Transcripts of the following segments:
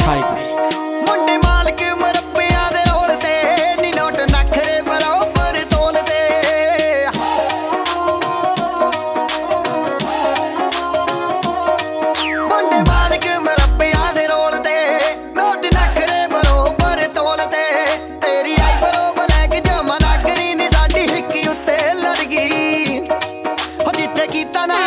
ਛਾਏ ਗਏ। ਮੁੰਡੇ ਮਾਲਕ ਮਰੱਬਿਆਂ ਦੇ ਰੋਲ ਤੇ ਨੀ ਨੋਟ ਨਖਰੇ ਬਰਾਬਰ ਤੋਲਦੇ। ਮੁੰਡੇ ਮਾਲਕ ਮਰੱਬਿਆਂ ਦੇ ਰੋਲ ਤੇ ਨੋਟ ਨਖਰੇ ਬਰਾਬਰ ਤੋਲਦੇ। ਤੇਰੀ ਆਈ ਬਰੋ ਬਲੈਕ ਜਮਾ ਲੱਗਣੀ ਨੀ ਸਾਡੀ ਹਿੱਕੀ ਉੱਤੇ ਲੜ ਗਈ। ਹੋ ਜਿੱਥੇ ਕੀਤਾ ਨਾ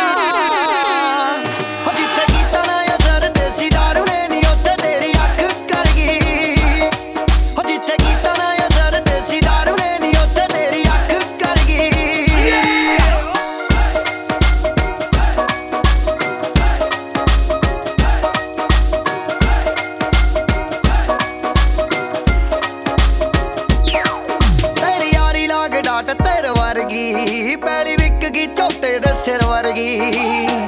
ਡਾਟ ਤੇਰੇ ਵਰਗੀ ਪੈਲੀ ਵਿਕ ਗਈ ਝੋਟੇ ਦੇ ਸਿਰ ਵਰਗੀ।